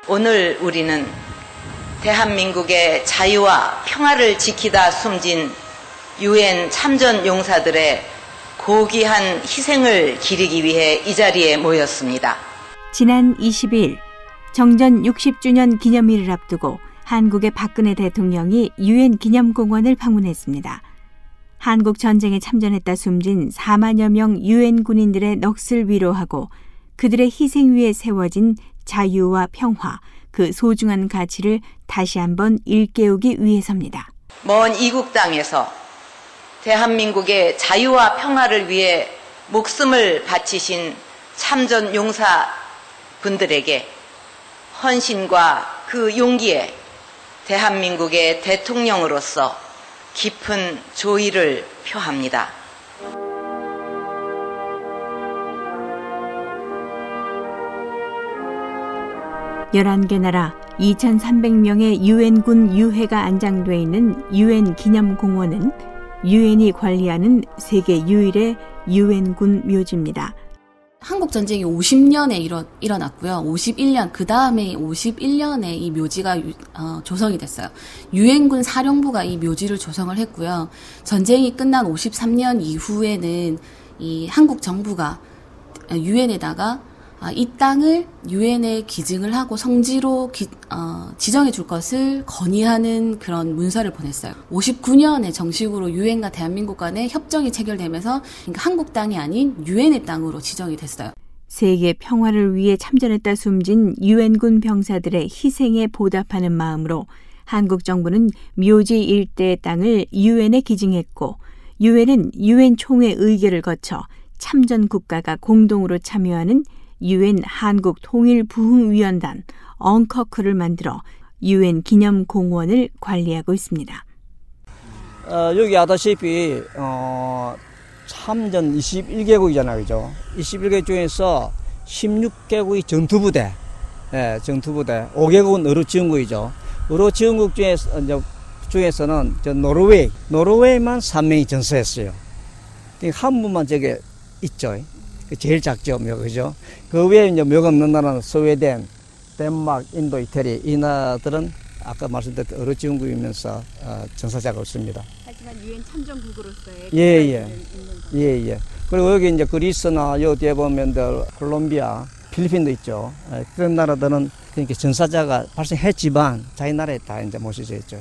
오늘 우리는 대한민국의 자유와 평화를 지키다 숨진 유엔 참전 용사들의 고귀한 희생을 기리기 위해 이 자리에 모였습니다. 지난 22일 정전 60주년 기념일을 앞두고 한국의 박근혜 대통령이 유엔 기념공원을 방문했습니다. 한국 전쟁에 참전했다 숨진 4만여 명 유엔 군인들의 넋을 위로하고 그들의 희생 위에 세워진 자유와 평화, 그 소중한 가치를 다시 한번 일깨우기 위해서입니다. 먼 이국 땅에서 대한민국의 자유와 평화를 위해 목숨을 바치신 참전 용사 분들에게 헌신과 그 용기에 대한민국의 대통령으로서 깊은 조의를 표합니다. 11개 나라 2,300명의 유엔군 유해가 안장돼 있는 유엔 기념공원은 유엔이 관리하는 세계 유일의 유엔군 묘지입니다. 한국 전쟁이 50년에 일어났고요. 51년, 그 다음에 51년에 이 묘지가 조성이 됐어요. 유엔군 사령부가 이 묘지를 조성을 했고요. 전쟁이 끝난 53년 이후에는 이 한국 정부가 유엔에다가 이 땅을 유엔에 기증을 하고 성지로 지정해 줄 것을 건의하는 그런 문서를 보냈어요. 59년에 정식으로 유엔과 대한민국 간의 협정이 체결되면서 그러니까 한국 땅이 아닌 유엔의 땅으로 지정이 됐어요. 세계 평화를 위해 참전했다 숨진 유엔군 병사들의 희생에 보답하는 마음으로 한국 정부는 묘지 일대의 땅을 유엔에 기증했고 유엔은 유엔 총회 의결을 거쳐 참전 국가가 공동으로 참여하는 유엔 한국 통일부흥위원단 엉커크를 만들어 유엔 기념공원을 관리하고 있습니다. 여기 아다시피 참전 21개국이잖아요, 그죠? 21개국 중에서 16개국이 전투부대, 전투부대, 5개국은 의료지원국이죠. 의료지원국 중에서는 노르웨이만 3명이 전사했어요. 한 분만 저게 있죠. 제일 작죠, 묘, 그죠? 그 외에 이제 묘가 없는 나라는 스웨덴, 덴마크, 인도, 이태리, 이 나라들은 아까 말씀드렸던 의료지원국이면서 전사자가 없습니다. 하지만 유엔 참전국으로서의 예. 그리고 여기 이제 그리스나 요 뒤에 보면 콜롬비아, 필리핀도 있죠. 그런 나라들은 그러니까 전사자가 발생했지만 자기 나라에 다 이제 모셔져 있죠.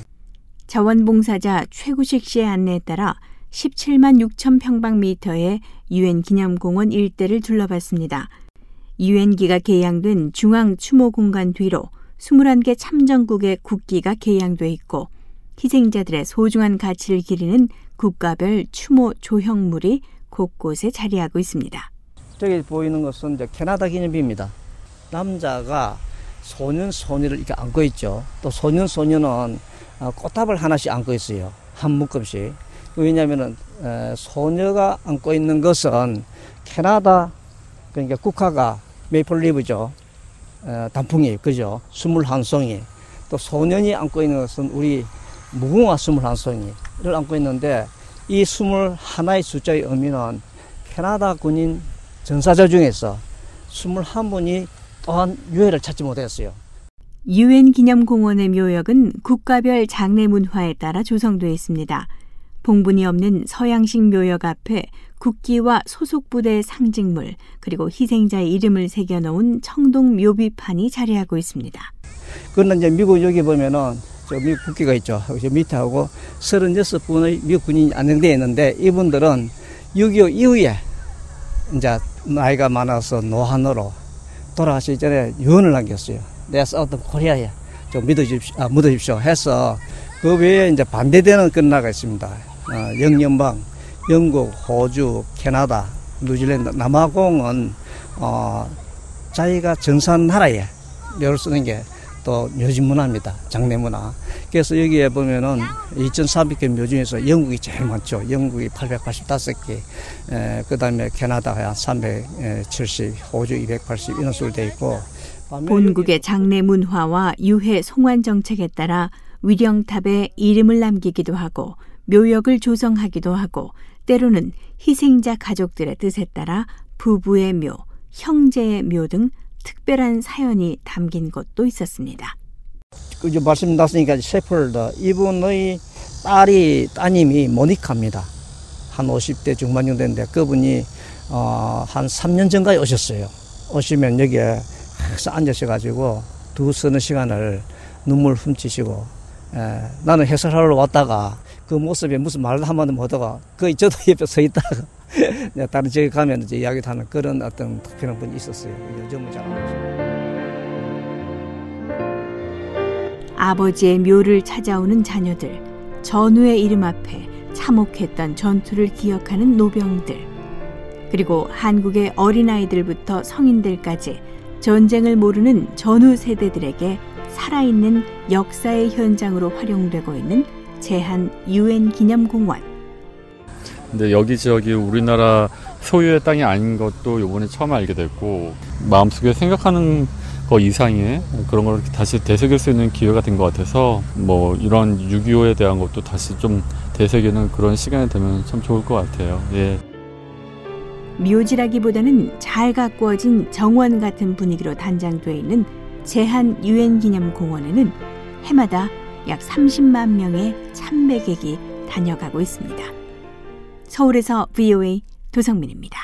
자원봉사자 최구식 씨의 안내에 따라 17만 6천 평방미터의 유엔 기념공원 일대를 둘러봤습니다. 유엔기가 개양된 중앙 추모 공간 뒤로 21개 참전국의 국기가 개양돼 있고 희생자들의 소중한 가치를 기리는 국가별 추모 조형물이 곳곳에 자리하고 있습니다. 저기 보이는 것은 이제 캐나다 기념비입니다. 남자가 소년, 소녀를 이렇게 안고 있죠. 또 소년, 소녀는 꽃다발 하나씩 안고 있어요. 한 묶음씩. 왜냐하면은 소녀가 안고 있는 것은 캐나다 그러니까 국화가 메이플리브죠. 단풍이 그죠. 21송이. 또 소년이 안고 있는 것은 우리 무궁화 21송이를 안고 있는데 이 21의 숫자의 의미는 캐나다 군인 전사자 중에서 21분이 또한 유해를 찾지 못했어요. 유엔 기념공원의 묘역은 국가별 장례 문화에 따라 조성되어 있습니다. 봉분이 없는 서양식 묘역 앞에 국기와 소속 부대의 상징물 그리고 희생자의 이름을 새겨놓은 청동 묘비판이 자리하고 있습니다. 그런데 이제 미국 여기 보면은 저 미국 국기가 있죠. 저 밑에 하고 36분의 미국 군인이 안정되어 있는데 이분들은 6.25 이후에 이제 나이가 많아서 노환으로 돌아가시기 전에 유언을 남겼어요. 내가 싸웠던 코리아에 좀 묻어주십시오 해서 그 외에 이제 반대되는 그런 나라가 있습니다. 영연방, 영국, 호주, 캐나다, 뉴질랜드, 남아공은 자기가 전사한 나라에 묘를 쓰는 게 또 묘지 문화입니다. 장례 문화. 그래서 여기에 보면은 2,400개 묘 중에서 영국이 제일 많죠. 영국이 885개, 그 다음에 캐나다가 370, 호주 280 이런 수로 되어 있고. 본국의 장례 문화와 유해 송환 정책에 따라 위령탑에 이름을 남기기도 하고 묘역을 조성하기도 하고 때로는 희생자 가족들의 뜻에 따라 부부의 묘, 형제의 묘 등 특별한 사연이 담긴 곳도 있었습니다. 그저 말씀났으니까 셰퍼드 이분의 따님이 모니카입니다. 한 50대 중반 정도 됐는데 그분이 한 3년 전까지 오셨어요. 오시면 여기에 항상 앉으셔가지고 서너 시간을 눈물 훔치시고 나는 해설하러 왔다가 그 모습에 무슨 말을 한마디 못하다가 거의 저도 옆에 서 있다가 다른 지역에 가면 이제 이야기를 하는 그런 어떤 특별한 분이 있었어요. 요즘은 잘 안 오시고. 아버지의 묘를 찾아오는 자녀들, 전우의 이름 앞에 참혹했던 전투를 기억하는 노병들, 그리고 한국의 어린아이들부터 성인들까지 전쟁을 모르는 전후 세대들에게 살아있는 역사의 현장으로 활용되고 있는 제한 유엔 기념공원. 근데 여기저기 우리나라 소유의 땅이 아닌 것도 이번에 처음 알게 됐고 마음속에 생각하는 거 이상의 그런 걸 다시 되새길 수 있는 기회가 된 것 같아서 뭐 이런 6.25에 대한 것도 다시 좀 되새기는 그런 시간이 되면 참 좋을 것 같아요. 예. 묘지라기보다는 잘 가꾸어진 정원 같은 분위기로 단장되어 있는 제한 유엔 기념공원에는 해마다 약 30만 명의 참배객이 다녀가고 있습니다. 서울에서 VOA 도성민입니다.